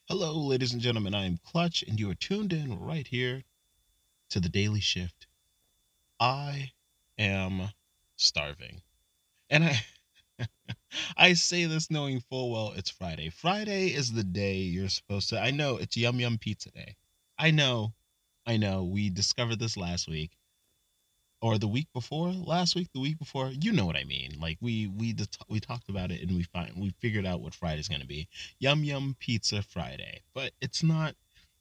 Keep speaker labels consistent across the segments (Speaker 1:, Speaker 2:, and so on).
Speaker 1: Hello, ladies and gentlemen. I am Clutch, and you are tuned in right here to the Daily Shift. I am starving, and I say this knowing full well it's Friday. Friday is the day you're supposed to. I know it's Yum Yum Pizza Day. I know, I know. We discovered this last week or the week before. Last week, the week before. You know what I mean? Like we talked about it, and we figured out what Friday's gonna be. Yum Yum Pizza Friday, but it's not.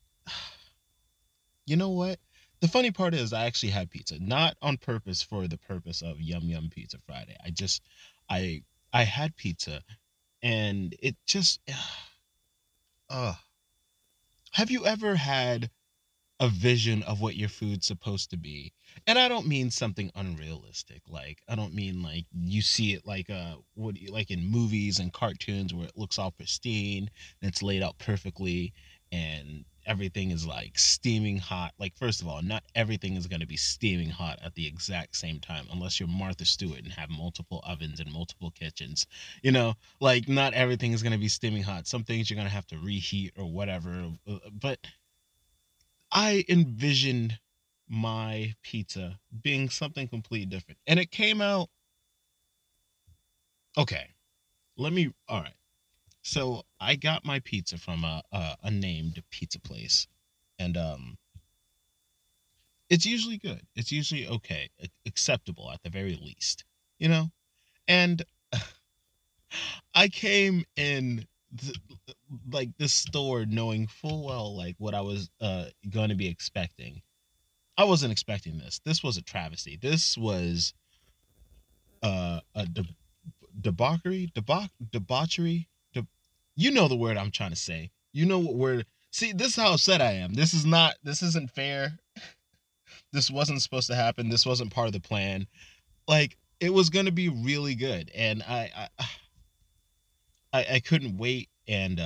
Speaker 1: You know what? The funny part is I actually had pizza, not on purpose for the purpose of Yum Yum Pizza Friday. I I had pizza and it just uh have you ever had a vision of what your food's supposed to be? And I don't mean something unrealistic. Like I don't mean like you see it like like in movies and cartoons where it looks all pristine and it's laid out perfectly and everything is like steaming hot. Like first of all, not everything is going to be steaming hot at the exact same time unless you're Martha Stewart and have multiple ovens and multiple kitchens. Like not everything is going to be steaming hot. Some things you're going to have to reheat or whatever. But I envisioned my pizza being something completely different. And it came out okay. All right. So I got my pizza from a named pizza place. And it's usually good. It's usually okay, acceptable at the very least. You know? And I came in like this store knowing full well like what I was going to be expecting. I wasn't expecting this. This was a travesty. This was a debauchery. You know the word I'm trying to say. You know what word. See, this is how upset I am. This is not. This isn't fair. This wasn't supposed to happen. This wasn't part of the plan. Like it was gonna be really good, and I couldn't wait, and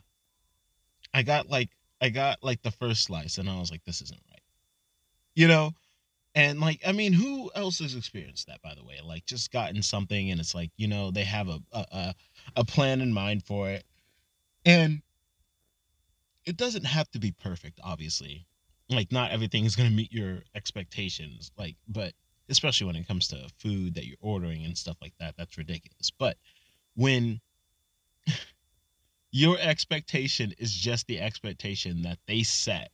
Speaker 1: I got like the first slice, and I was like, this isn't right. You know, And like, I mean, who else has experienced that, by the way? Like, just gotten something, and it's like, they have a plan in mind for it, and it doesn't have to be perfect, obviously. Like, not everything is gonna meet your expectations, like, but especially when it comes to food that you're ordering and stuff like that, that's ridiculous. But when your expectation is just the expectation that they set,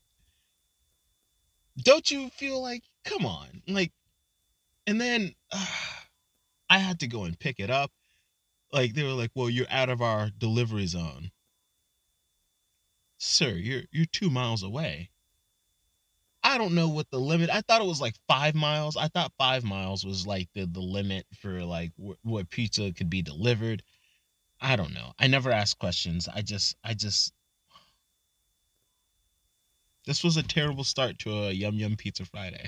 Speaker 1: don't you feel like, come on, like, and then I had to go and pick it up. Like they were like, "Well, you're out of our delivery zone, sir. You're 2 miles away." I don't know what the limit. I thought it was like 5 miles. I thought 5 miles was like the limit for like what pizza could be delivered. I don't know. I never asked questions. I just this was a terrible start to a Yum Yum Pizza Friday.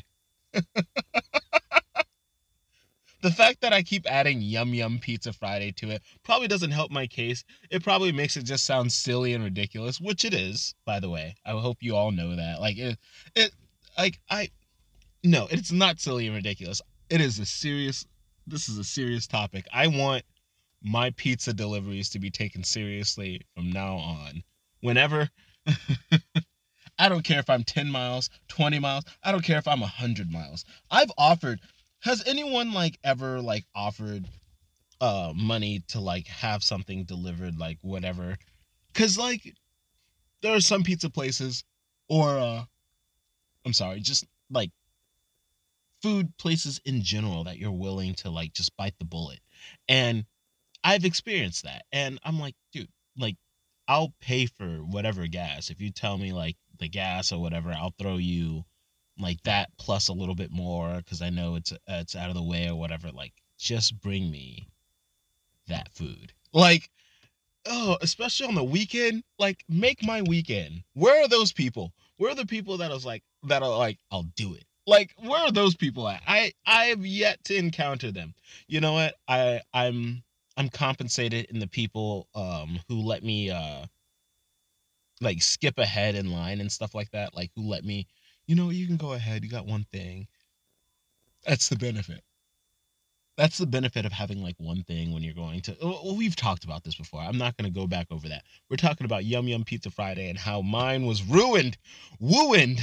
Speaker 1: The fact that I keep adding Yum Yum Pizza Friday to it probably doesn't help my case. It probably makes it just sound silly and ridiculous, which it is, by the way. I hope you all know that. It, like, no, it's not silly and ridiculous. It is a serious, this is a serious topic. I want my pizza deliveries to be taken seriously from now on. Whenever, I don't care if I'm 10 miles, 20 miles. I don't care if I'm 100 miles. I've offered, has anyone like ever like offered money to like have something delivered like whatever, because like there are some pizza places or I'm sorry, just like food places in general that you're willing to like just bite the bullet, and I've experienced that, and I'm like, dude, like I'll pay for whatever gas if you tell me like the gas or whatever. I'll throw you like that plus a little bit more because I know it's out of the way or whatever. Like just bring me that food. Like, oh, especially on the weekend, like make my weekend. Where are those people? Where are the people that are like, I'll do it. Like, where are those people at? I have yet to encounter them. You know what? I'm compensated in the people who let me like skip ahead in line and stuff like that. Like who let me, you can go ahead. You got one thing. That's the benefit. That's the benefit of having like one thing when you're going to. Well, we've talked about this before. I'm not going to go back over that. We're talking about Yum Yum Pizza Friday and how mine was ruined, wooined.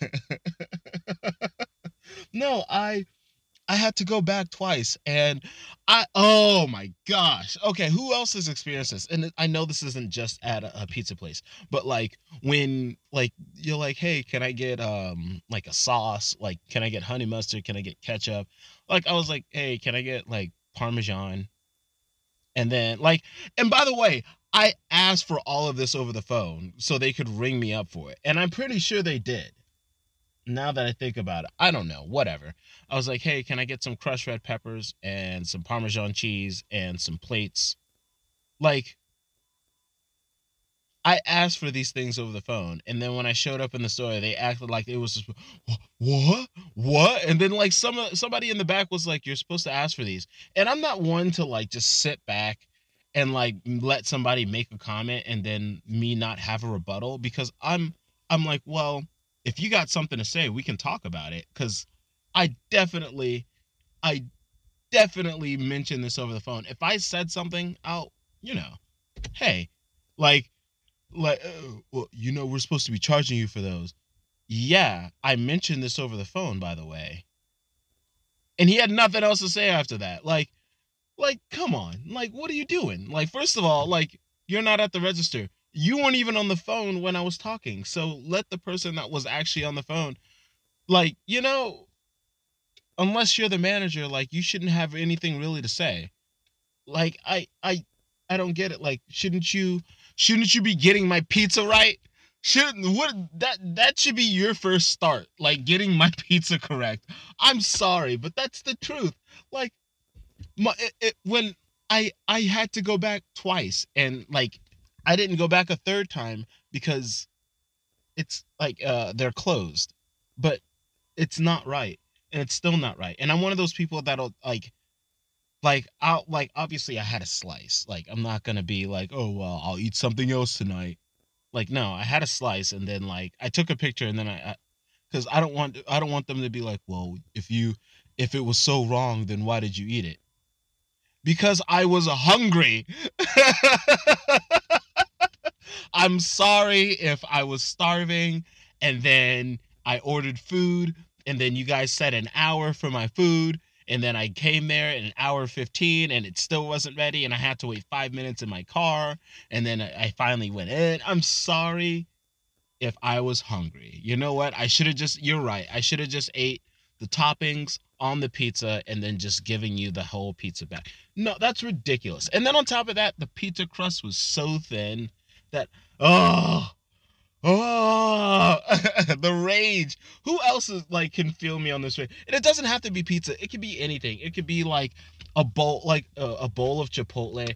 Speaker 1: No, I had to go back twice, and oh my gosh. Okay, who else has experienced this? And I know this isn't just at a pizza place, but like when like you're like, "Hey, can I get like a sauce? Like can I get honey mustard? Can I get ketchup?" Like I was like, "Hey, can I get like parmesan?" And then like and by the way, I asked for all of this over the phone so they could ring me up for it. And I'm pretty sure they did. Now that I think about it, I don't know, whatever. I was like, hey, can I get some crushed red peppers and some Parmesan cheese and some plates? Like, I asked for these things over the phone. And then when I showed up in the store, they acted like it was just, what? What? And then, like, somebody in the back was like, you're supposed to ask for these. And I'm not one to, like, just sit back and, like, let somebody make a comment and then me not have a rebuttal because I'm like, well, if you got something to say, we can talk about it. Cause I definitely, I definitely mentioned this over the phone. If I said something, I'll, you know, hey, like, well, we're supposed to be charging you for those. Yeah, I mentioned this over the phone, by the way. And he had nothing else to say after that. Like, come on. Like, what are you doing? Like, first of all, like, you're not at the register. You weren't even on the phone when I was talking. So let the person that was actually on the phone, like, unless you're the manager, like, you shouldn't have anything really to say. Like, I don't get it. Like, shouldn't you be getting my pizza right? Shouldn't what that should be your first start, like getting my pizza correct. I'm sorry, but that's the truth. Like when I had to go back twice, and like I didn't go back a third time because it's like they're closed, but it's not right, and it's still not right. And I'm one of those people that'll I'll like obviously I had a slice. Like I'm not gonna be like, oh well, I'll eat something else tonight. Like no, I had a slice and then like I took a picture and then because I don't want them to be like, well, if it was so wrong, then why did you eat it? Because I was hungry. I'm sorry if I was starving and then I ordered food and then you guys said an hour for my food and then I came there in an hour 15 and it still wasn't ready and I had to wait 5 minutes in my car and then I finally went in. I'm sorry if I was hungry. You know what? You're right. I should have just ate the toppings on the pizza and then just giving you the whole pizza back. No, that's ridiculous. And then on top of that, the pizza crust was so thin that, oh, oh, the rage. Who else is like can feel me on this way? And it doesn't have to be pizza. It could be anything. It could be like a bowl, like a bowl of Chipotle,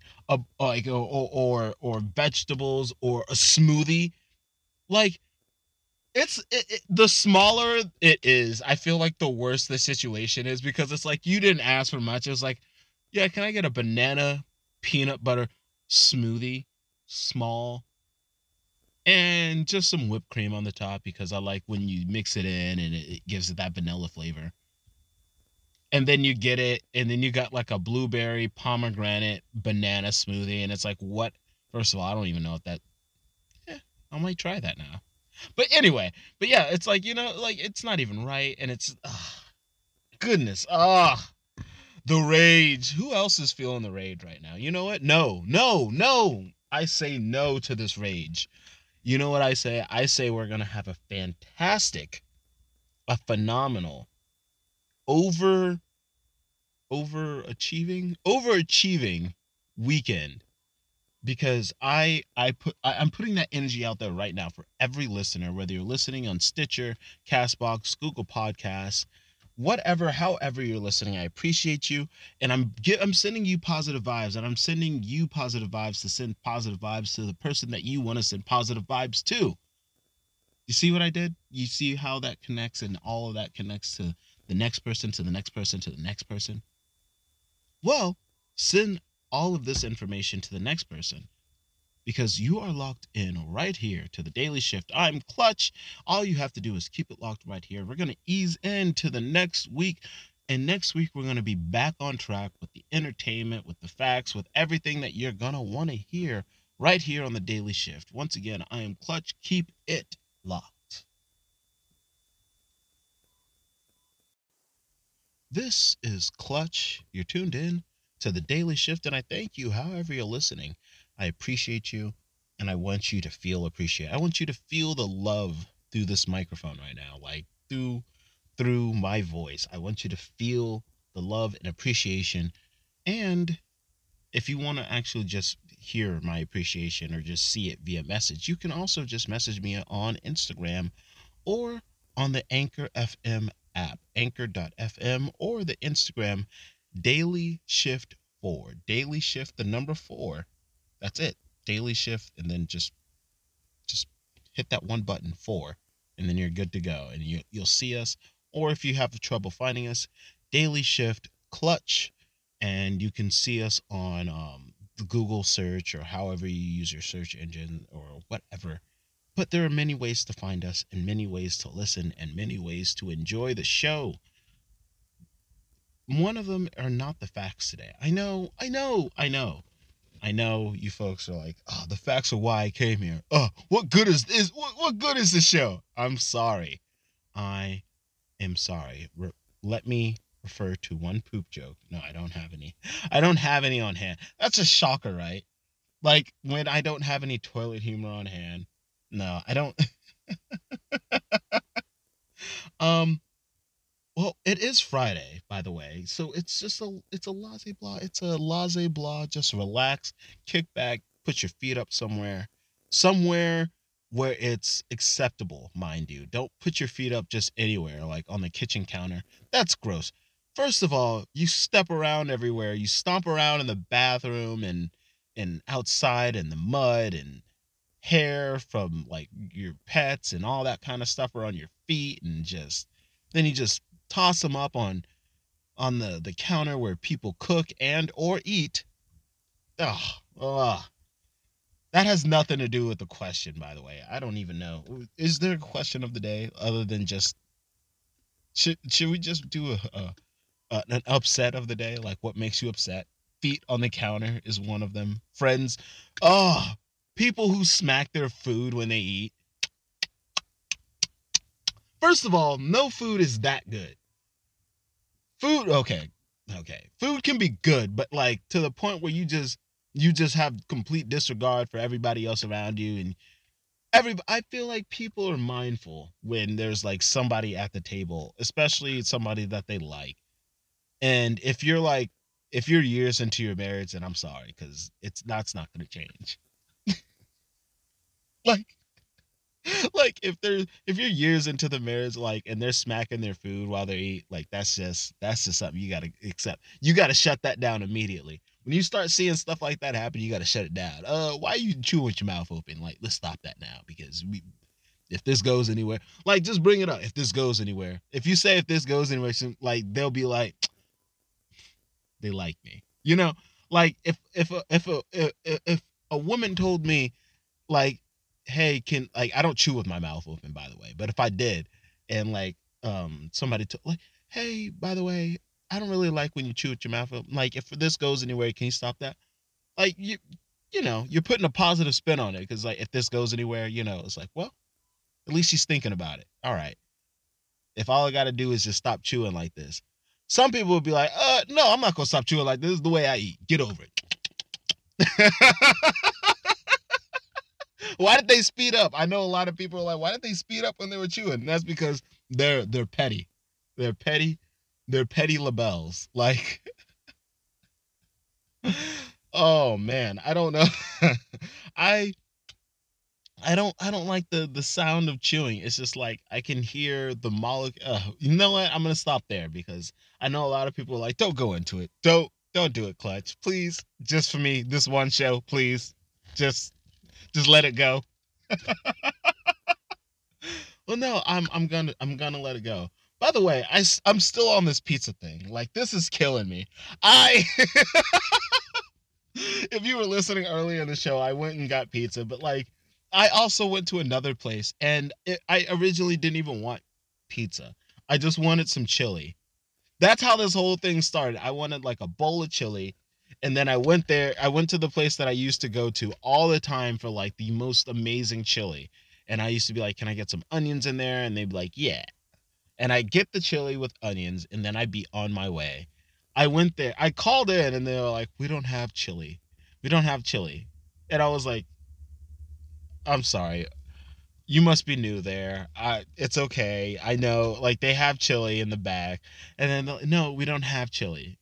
Speaker 1: or vegetables, or a smoothie. Like the smaller it is, I feel like the worse the situation is because it's like you didn't ask for much. It was like, yeah, can I get a banana peanut butter smoothie, small, and just some whipped cream on the top because I like when you mix it in and it gives it that vanilla flavor. And then you get it, and then you got like a blueberry pomegranate banana smoothie, and it's like what? First of all, I don't even know what that. Yeah, I might try that now. But anyway, but yeah, it's like like it's not even right, and it's goodness, the rage. Who else is feeling the rage right now? You know what? No, no, no. I say no to this rage. You know what I say? I say we're gonna have a fantastic, a phenomenal, over overachieving weekend because I'm putting that energy out there right now for every listener, whether you're listening on Stitcher, Castbox, Google Podcasts, whatever, however you're listening. I appreciate you, and I'm sending you positive vibes, and I'm sending you positive vibes to send positive vibes to the person that you want to send positive vibes to. You see what I did? You see how that connects, and all of that connects to the next person, to the next person, to the next person. Well, send all of this information to the next person because you are locked in right here to the Daily Shift. I'm Clutch. All you have to do is keep it locked right here. We're going to ease into the next week. And next week, we're going to be back on track with the entertainment, with the facts, with everything that you're going to want to hear right here on the Daily Shift. Once again, I am Clutch. Keep it locked. This is Clutch. You're tuned in to the Daily Shift, and I thank you however you're listening. I appreciate you, and I want you to feel appreciated. I want you to feel the love through this microphone right now, like through my voice. I want you to feel the love and appreciation. And if you want to actually just hear my appreciation or just see it via message, you can also just message me on Instagram or on the Anchor FM app, anchor.fm, or the Instagram Daily Shift 4. Daily Shift, the number 4. That's it. Daily Shift, and then just hit that one button, 4, and then you're good to go. And you'll see us. Or if you have trouble finding us, Daily Shift Clutch, and you can see us on the Google search or however you use your search engine or whatever. But there are many ways to find us and many ways to listen and many ways to enjoy the show. One of them are not the facts today. I know you folks are like, oh, the facts are why I came here. Oh, what good is this? What good is this show? I'm sorry. I am sorry. Let me refer to one poop joke. No, I don't have any. I don't have any on hand. That's a shocker, right? Like when I don't have any toilet humor on hand. No, I don't. um, well, it is Friday, by the way. So it's a laissez blah. It's a laissez blah. Just relax, kick back, put your feet up somewhere where it's acceptable, mind you. Don't put your feet up just anywhere, like on the kitchen counter. That's gross. First of all, you step around everywhere. You stomp around in the bathroom and outside in the mud and hair from like your pets and all that kind of stuff are on your feet, and just then you just toss them up on the counter where people cook and or eat. Ugh. That has nothing to do with the question, by the way. I don't even know. Is there a question of the day other than just should we just do an upset of the day? Like what makes you upset? Feet on the counter is one of them. Friends, oh, people who smack their food when they eat. First of all, no food is that good. Food, okay. Food can be good, but like to the point where you just have complete disregard for everybody else around you, and I feel like people are mindful when there's like somebody at the table, especially somebody that they like. And if you're years into your marriage, and I'm sorry, because that's not going to change. Like if you're years into the marriage, like, and they're smacking their food while they eat, like that's just something you gotta accept. You gotta shut that down immediately. When you start seeing stuff like that happen, you gotta shut it down. Why are you chewing with your mouth open? Like, let's stop that now, because if this goes anywhere, like, just bring it up. If this goes anywhere, if you say if this goes anywhere, like, they'll be like, they like me, like if a woman told me, like, hey, can, like, I don't chew with my mouth open, by the way, but if I did, and like somebody took, like, hey, by the way, I don't really like when you chew with your mouth open. Like, if this goes anywhere, can you stop that? Like, you're putting a positive spin on it, because like if this goes anywhere, it's like, well, at least she's thinking about it. All right. If all I gotta do is just stop chewing like this. Some people would be like, no, I'm not gonna stop chewing like this. This is the way I eat. Get over it. Why did they speed up? I know a lot of people are like, why did they speed up when they were chewing? And that's because they're petty. They're petty. They're petty labels. Like, oh man, I don't know. I I don't like the sound of chewing. It's just like I can hear the molecule. You know what? I'm gonna stop there, because I know a lot of people are like, don't go into it. Don't do it, Clutch. Please, just for me, this one show, please. Just just let it go. Well, no, I'm gonna let it go. By the way, I'm still on this pizza thing. Like, this is killing me. I If you were listening earlier in the show, I went and got pizza, but like I also went to another place, and I originally didn't even want pizza. I just wanted some chili. That's how this whole thing started. I wanted like a bowl of chili. And then I went there. I went to the place that I used to go to all the time for like the most amazing chili. And I used to be like, can I get some onions in there? And they'd be like, yeah. And I get the chili with onions, and then I'd be on my way. I went there. I called in, and they were like, we don't have chili. We don't have chili. And I was like, I'm sorry. You must be new there. It's okay. I know, like they have chili in the back. And then no, we don't have chili.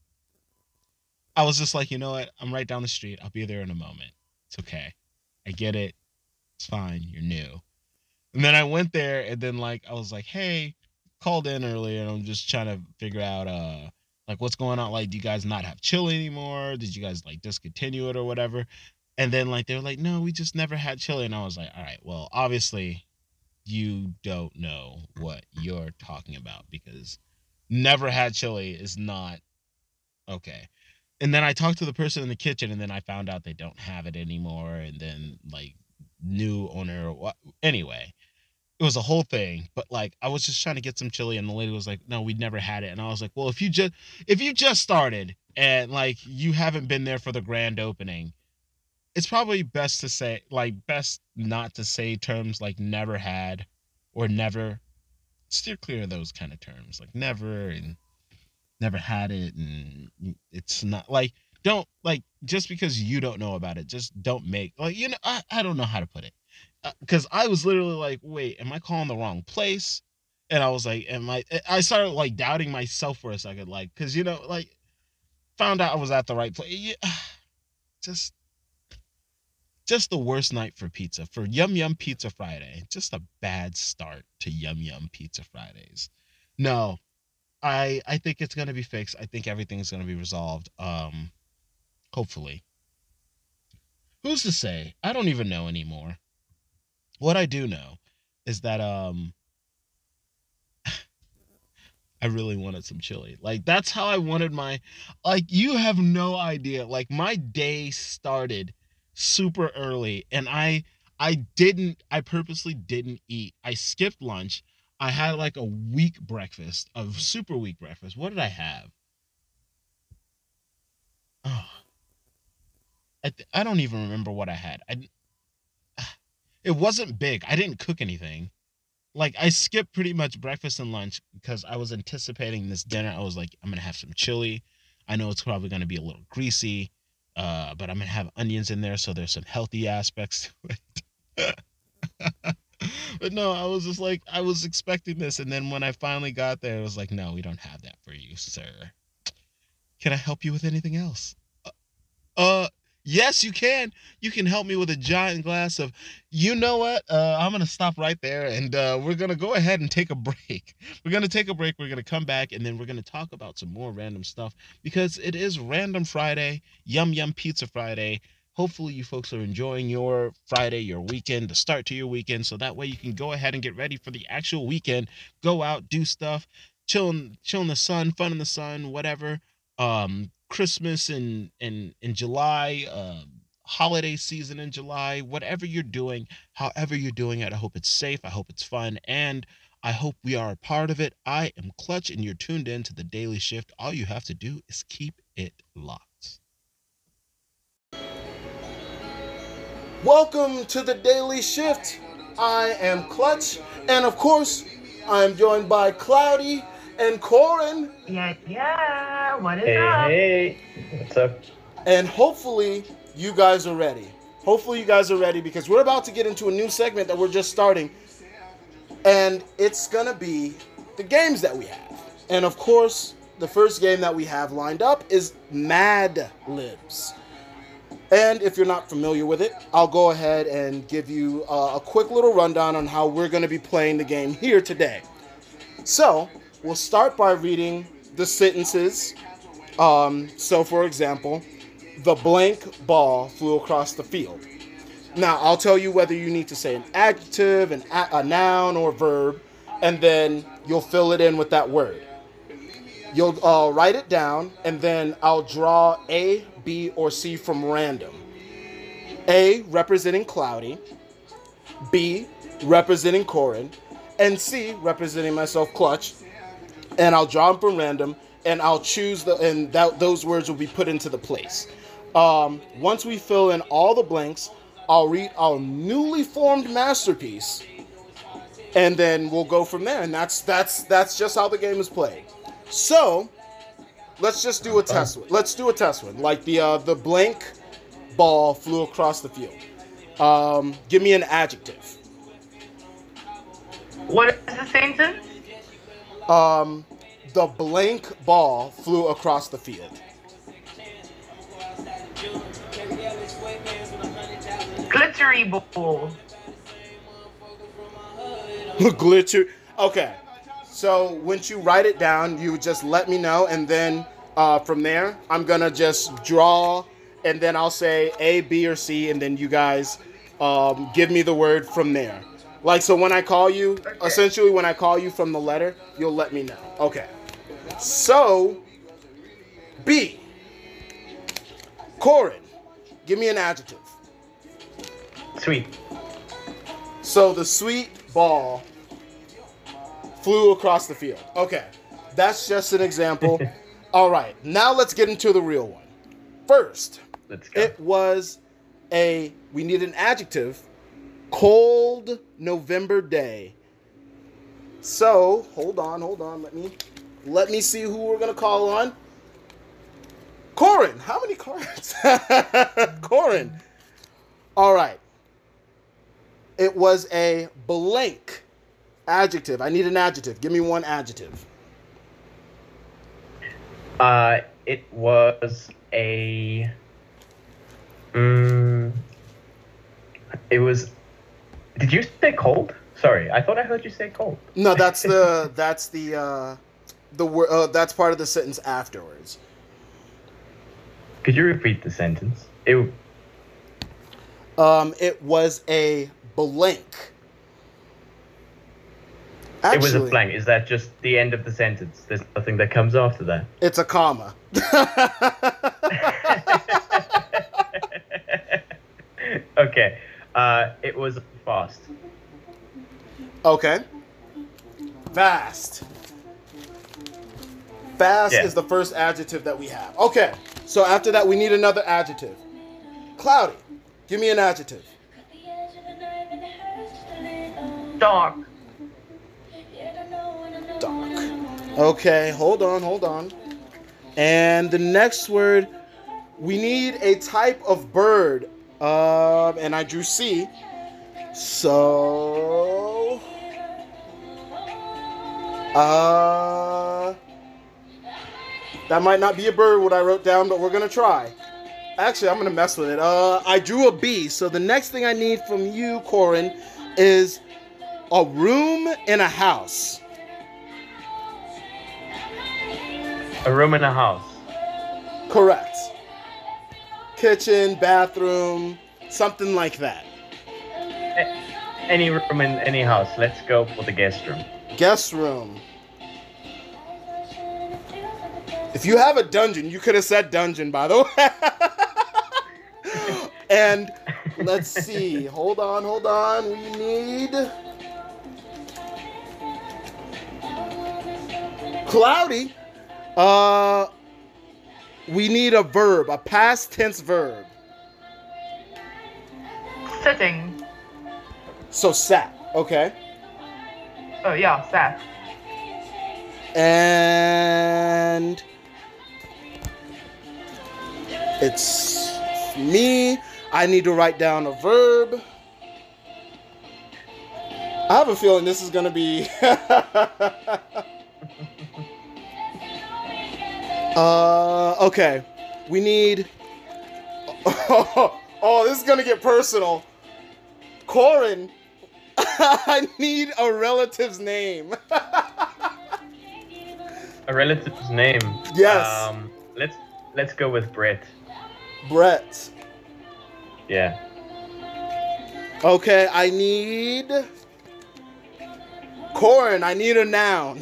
Speaker 1: I was just like, you know what? I'm right down the street. I'll be there in a moment. It's okay. I get it. It's fine. You're new. And then I went there, and then like I was like, hey, called in earlier, and I'm just trying to figure out like what's going on. Like, do you guys not have chili anymore? Did you guys like discontinue it or whatever? And then like they were like, no, we just never had chili. And I was like, all right, well, obviously you don't know what you're talking about, because never had chili is not okay. And then I talked to the person in the kitchen, and then I found out they don't have it anymore. And then like new owner, anyway, it was a whole thing. But like I was just trying to get some chili, and the lady was like, no, we never had it. And I was like, well, if you just started and like you haven't been there for the grand opening, it's probably best to say, like, best not to say terms like never had or never. Steer clear of those kind of terms, like never and never had it. And it's not like, don't, like, just because you don't know about it, just don't make, like, I don't know how to put it. Because I was literally like, wait, am I calling the wrong place? And I was like, I started like doubting myself for a second, like, because, like, found out I was at the right place. Yeah, just just the worst night for pizza, for Yum Yum Pizza Friday. Just a bad start to Yum Yum Pizza Fridays. No, I think it's gonna be fixed. I think everything's gonna be resolved. Hopefully. Who's to say? I don't even know anymore. What I do know is that I really wanted some chili. Like that's how I wanted my, like, you have no idea. Like my day started super early, and I purposely didn't eat. I skipped lunch. I had like a weak breakfast, a super weak breakfast. What did I have? Oh, I don't even remember what I had. It wasn't big. I didn't cook anything. Like I skipped pretty much breakfast and lunch because I was anticipating this dinner. I was like, I'm gonna have some chili. I know it's probably gonna be a little greasy, but I'm gonna have onions in there, so there's some healthy aspects to it. But no, I was just like, I was expecting this, and then when I finally got there, it was like, no, we don't have that for you, sir. Can I help you with anything else? Uh, yes, you can. You can help me with a giant glass of, you know what? I'm gonna stop right there, and we're gonna go ahead and take a break. We're gonna take a break. We're gonna come back, and then we're gonna talk about some more random stuff because it is Random Friday, Yum Yum Pizza Friday. Hopefully, you folks are enjoying your Friday, your weekend, the start to your weekend, so that way you can go ahead and get ready for the actual weekend. Go out, do stuff, chill in the sun, fun in the sun, whatever. Christmas in July, holiday season in July, whatever you're doing, however you're doing it, I hope it's safe, I hope it's fun, and I hope we are a part of it. I am Clutch, and you're tuned in to the Daily Shift. All you have to do is keep it locked. Welcome to the Daily Shift. I am Clutch, and of course, I am joined by Cloudy and Corin.
Speaker 2: Yeah. What is up?
Speaker 3: Hey, what's up?
Speaker 1: And hopefully you guys are ready. Hopefully you guys are ready because we're about to get into a new segment that we're just starting. And it's going to be the games that we have. And of course, the first game that we have lined up is Mad Libs. And if you're not familiar with it, I'll go ahead and give you a quick little rundown on how we're going to be playing the game here today. So, we'll start by reading the sentences. So, for example, the blank ball flew across the field. Now, I'll tell you whether you need to say an adjective, a noun, or verb, and then you'll fill it in with that word. You'll write it down, and then I'll draw A, B, or C from random. A representing Cloudy, B representing Corin, and C representing myself, Clutch.
Speaker 3: and I'll draw them from random, and I'll choose those words will be put into the place. Once we fill in all the blanks, I'll read our newly formed masterpiece, and then we'll go from there. And that's just how the game is played. So let's just do a test one. Let's do a test one. Like the blank ball flew across the field. Give me an adjective.
Speaker 2: What is the sentence?
Speaker 3: The blank ball flew across the field.
Speaker 2: Glittery ball.
Speaker 3: Glitter. Okay. So once you write it down, you just let me know, and then from there, I'm gonna just draw, and then I'll say A, B, or C, and then you guys give me the word from there. Like, so when I call you, essentially when I call you from the letter, you'll let me know. Okay. So, B. Corin, give me an adjective.
Speaker 4: Sweet.
Speaker 3: So the sweet ball flew across the field. Okay. That's just an example. All right. Now let's get into the real one. First,
Speaker 4: Let's go.
Speaker 3: it was we need an adjective. Cold November day. So, hold on. Let me see who we're going to call on. Corin, how many cards? Corin. All right. It was a blank adjective. I need an adjective. Give me one adjective.
Speaker 4: It was a. It was. Did you say cold? Sorry, I thought I heard you say cold.
Speaker 3: No, that's the word. That's part of the sentence afterwards.
Speaker 4: Could you repeat the sentence?
Speaker 3: It was a blank. Actually,
Speaker 4: It was a blank. Is that just the end of the sentence? There's nothing that comes after that.
Speaker 3: It's a comma.
Speaker 4: Okay. It was fast.
Speaker 3: Okay. Fast. Fast
Speaker 4: Yeah.
Speaker 3: is the first adjective that we have. Okay. So after that, we need another adjective. Cloudy. Give me an adjective.
Speaker 2: Dark.
Speaker 3: Dark. Okay, hold on. And the next word, we need a type of bird. And I drew C. So, that might not be a bird what I wrote down, but we're gonna try. Actually, I'm gonna mess with it. I drew a B. So the next thing I need from you, Corin, is a room in a house.
Speaker 4: A room in a house.
Speaker 3: Correct. Kitchen, bathroom, something like that.
Speaker 4: Any room in any house. Let's go for the guest room.
Speaker 3: Guest room. If you have a dungeon, you could have said dungeon, by the way. And let's see. Hold on. We need Cloudy. We need a verb, a past tense verb.
Speaker 2: Sitting.
Speaker 3: So sat, okay.
Speaker 2: Oh yeah, sat.
Speaker 3: And it's me. I need to write down a verb. I have a feeling this is going to be... okay. We need... Oh, this is going to get personal. Corin, I need a relative's name.
Speaker 4: A relative's name.
Speaker 3: Yes.
Speaker 4: Let's go with Brett.
Speaker 3: Brett.
Speaker 4: Yeah.
Speaker 3: Okay, I need... Corin, I need a noun.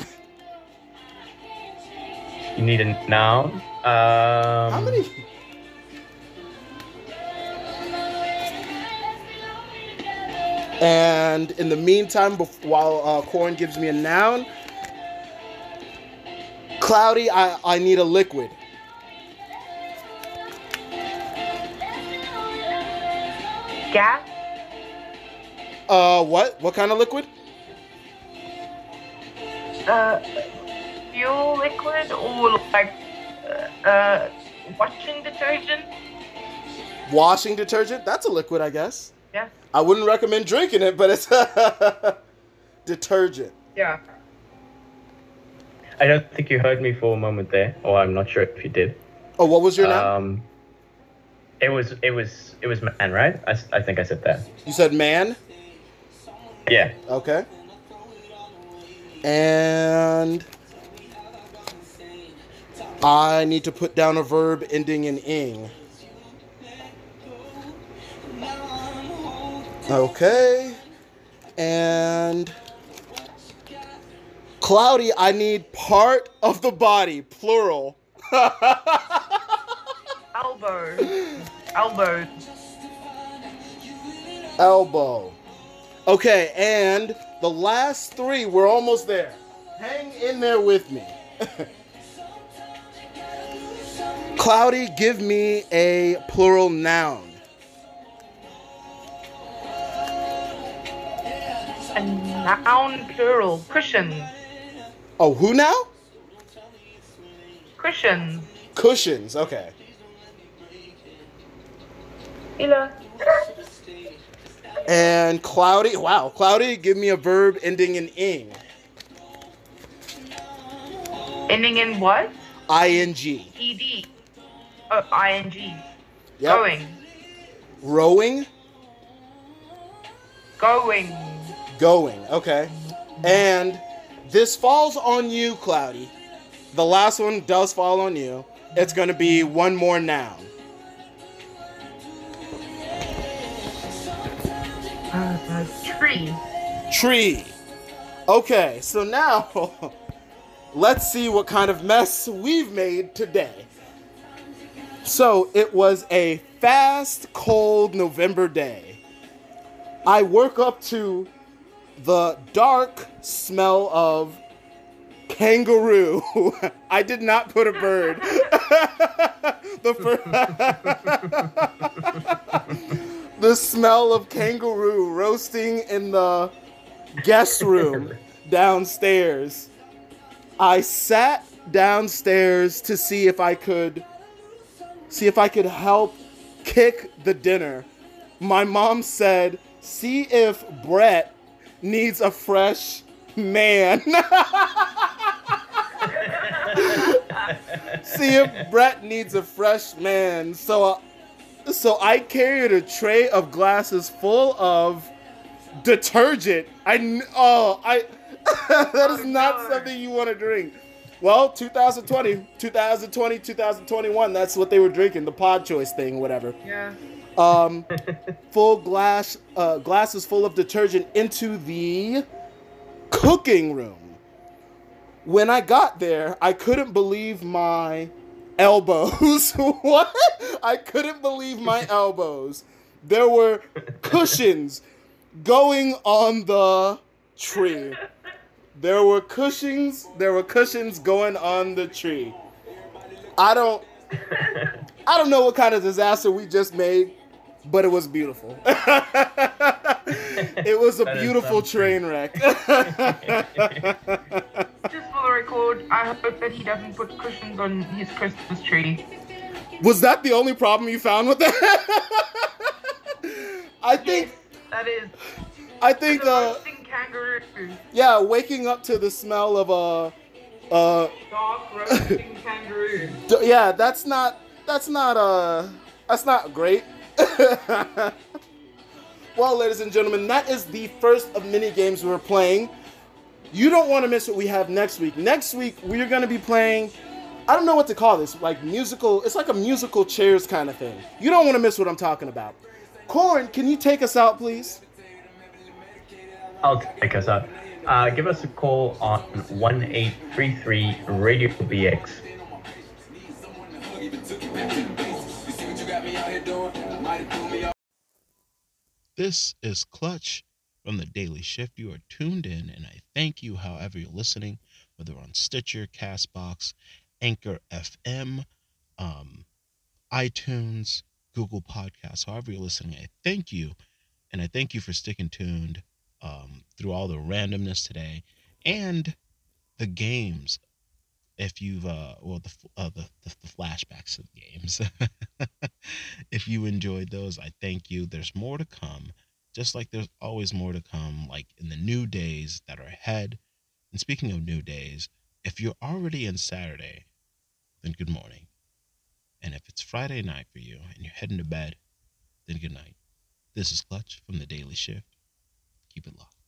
Speaker 4: You need a noun.
Speaker 3: How many? And in the meantime, while Corin gives me a noun, Cloudy, I need a liquid.
Speaker 2: Gas?
Speaker 3: What? What kind of liquid?
Speaker 2: Fuel liquid or like washing detergent?
Speaker 3: Washing detergent? That's a liquid, I guess.
Speaker 2: Yeah.
Speaker 3: I wouldn't recommend drinking it, but it's detergent.
Speaker 2: Yeah.
Speaker 4: I don't think you heard me for a moment there, or I'm not sure if you did.
Speaker 3: Oh, what was your name?
Speaker 4: It was man, right? I think I said that.
Speaker 3: You said man?
Speaker 4: Yeah.
Speaker 3: Okay. And I need to put down a verb ending in ing. Okay. And Cloudy, I need part of the body, plural.
Speaker 2: Elbow. Elbows.
Speaker 3: Elbow. Okay, and the last three, we're almost there. Hang in there with me. Cloudy, give me a plural noun.
Speaker 2: A noun plural. Cushions.
Speaker 3: Oh, who now?
Speaker 2: Cushions.
Speaker 3: Cushions, okay.
Speaker 2: Hello.
Speaker 3: And Cloudy, wow, Cloudy, give me a verb ending in ing.
Speaker 2: Ending in what?
Speaker 3: I-N-G.
Speaker 2: ED. Oh, ing.
Speaker 3: Yep.
Speaker 2: Going.
Speaker 3: Rowing?
Speaker 2: Going.
Speaker 3: Going, okay. And this falls on you, Cloudy. The last one does fall on you. It's going to be one more noun.
Speaker 2: Tree.
Speaker 3: Tree. Okay, so now let's see what kind of mess we've made today. So it was a fast, cold November day. I woke up to the dark smell of kangaroo. I did not put a bird. The smell of kangaroo roasting in the guest room downstairs. I sat downstairs to see if I could help kick the dinner. My mom said, "See if Brett needs a fresh man." See if Brett needs a fresh man. So I carried a tray of glasses full of detergent. That is not something you want to drink. Well, 2020, 2021, that's what they were drinking, the pod choice thing, whatever.
Speaker 2: Yeah.
Speaker 3: Full glasses full of detergent into the cooking room. When I got there, I couldn't believe my elbows. What? I couldn't believe my elbows. There were cushions going on the tree. There were cushions going on the tree. I don't know what kind of disaster we just made, but it was beautiful. It was a beautiful train wreck.
Speaker 2: Just for the record, I hope that he doesn't put cushions on his Christmas tree.
Speaker 3: Was that the only problem you found with that? I think
Speaker 2: The roasting kangaroo.
Speaker 3: yeah, waking up to the smell of
Speaker 2: Dark roasting kangaroo.
Speaker 3: yeah, that's not great. Well, ladies and gentlemen, that is the first of many games we're playing. You don't want to miss what we have next week. Next week, we're going to be playing, I don't know what to call this, it's like a musical chairs kind of thing. You don't want to miss what I'm talking about. Corn, can you take us out, please?
Speaker 4: I'll take us out. Give us a call on 1833 Radio BX.
Speaker 1: This is Clutch from the Daily Shift. You are tuned in, and I thank you however you're listening, whether on Stitcher, Castbox, Anchor FM, iTunes, Google Podcasts, however you're listening. I thank you, and I thank you for sticking tuned through all the randomness today and the games. If you've the flashbacks of the games, if you enjoyed those, I thank you. There's more to come, just like there's always more to come, like in the new days that are ahead. And speaking of new days, if you're already in Saturday, then good morning. And if it's Friday night for you and you're heading to bed, then good night. This is Clutch from the Daily Shift. Keep it locked.